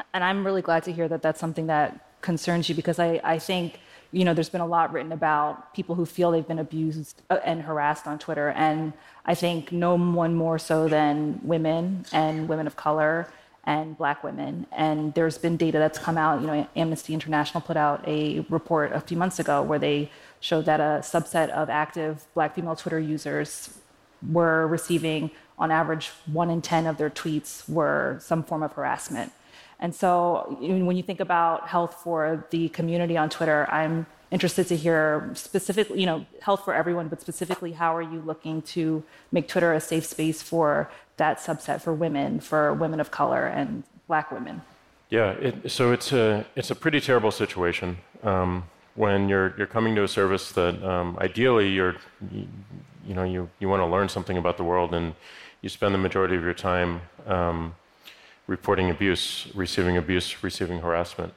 And I'm really glad to hear that that's something that concerns you because I think, there's been a lot written about people who feel they've been abused and harassed on Twitter. And I think no one more so than women and women of color and black women. And there's been data that's come out. Amnesty International put out a report a few months ago where they showed that a subset of active black female Twitter users were receiving, on average, 1 in 10 of their tweets were some form of harassment. And so when you think about health for the community on Twitter, I'm interested to hear specifically, health for everyone, but specifically, how are you looking to make Twitter a safe space for that subset, for women of color, and black women? Yeah, so it's a pretty terrible situation when you're coming to a service that ideally you want to learn something about the world, and you spend the majority of your time reporting abuse, receiving harassment.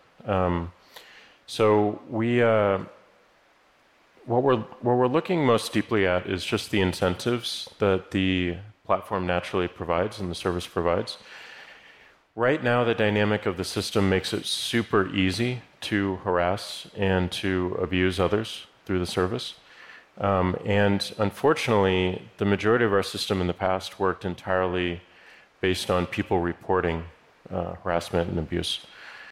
So what we're looking most deeply at is just the incentives that the platform naturally provides and the service provides. Right now, the dynamic of the system makes it super easy to harass and to abuse others through the service. And unfortunately, the majority of our system in the past worked entirely based on people reporting harassment and abuse.